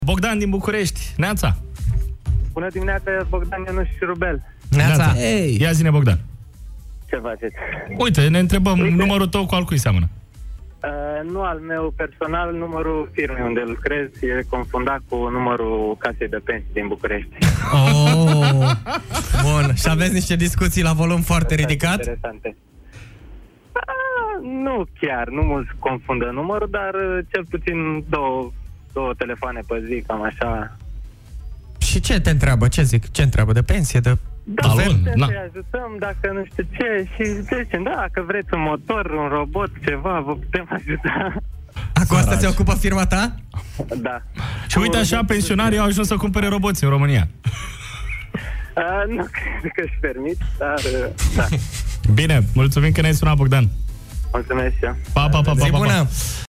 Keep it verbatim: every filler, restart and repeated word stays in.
Bogdan din București, neața. Bună dimineața, Bogdan Ionuș și Rubel. Neața. Hey. Ia zi-ne, Bogdan. Ce faceți? Uite, ne întrebăm, Uite. numărul tău cu al cui seamănă? Uh, nu al meu personal, numărul firmei unde lucrez e confundat cu numărul casei de pensii din București. Oh, bun. Și aveți niște discuții la volum foarte ridicat? Interesante. Uh, nu chiar, nu mulți confundă numărul, dar uh, cel puțin două, două telefoane pe zi, cam așa. Și ce te întreabă? Ce zic? Ce întreabă? De pensie? De... Da, putem să-i ajutăm dacă nu știu ce și zicem, da, dacă vreți un motor, un robot, ceva, vă putem ajuta. Cu asta se ocupă firma ta? Da. Și uite așa, pensionarii au ajuns să cumpere roboți în România. Uh, nu cred că își permit, dar uh, da. Bine, mulțumim că ne-ai sunat, Bogdan. Mulțumesc și eu. Pa, pa, pa, pa, pa, pa.